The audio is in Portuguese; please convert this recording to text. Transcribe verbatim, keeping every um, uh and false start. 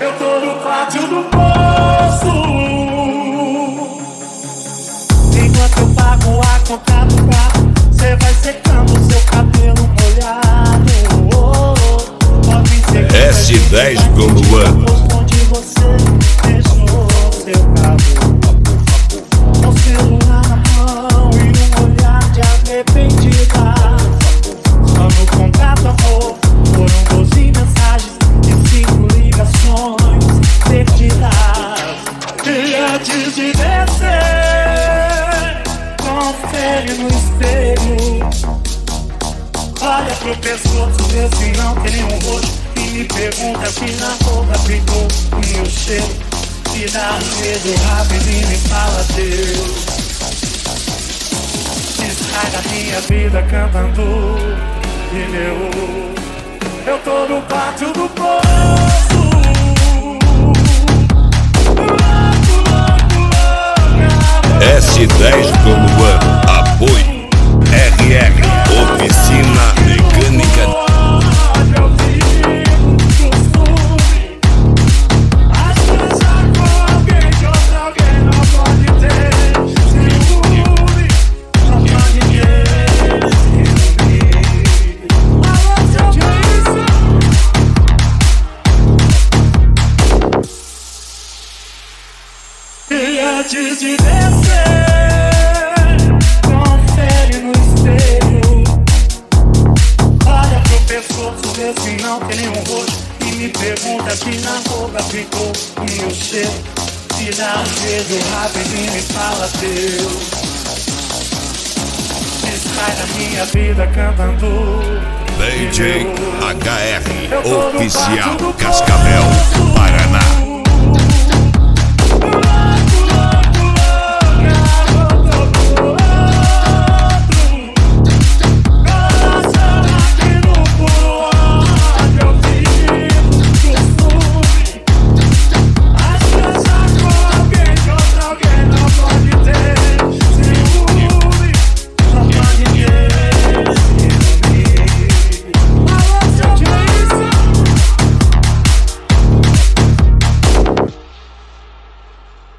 Eu tô no pátio do poço. Enquanto eu pago a conta do carro, cê vai secando seu cabelo molhado. Oh, oh, oh. S dez com Luan. Onde você deixou seu carro, com o celular na mão e um olhar de arrependida. Só no contato, amor, foram doze mensagens e cinco ligações perdidas. E antes de descer, confere no espelho. Olha pro pescoço, vê se não tem nenhum roxo. E me pergunta se na roupa ficou o meu cheiro. Me dá um beijo rápido e me fala Deus. Estraga minha vida cantando pneu. Eu tô no pátio do poço. S dez com Luan. Apoio R R Oficina Mecânica. Antes de descer, confere no espelho. Olha pro pescoço, vê se não tem nenhum roxo. E me pergunta se na roupa ficou o meu cheiro. Se dá um beijo rápido e me fala Deus. Sai da minha vida cantando D J H R Oficial Cascavel, Paraná.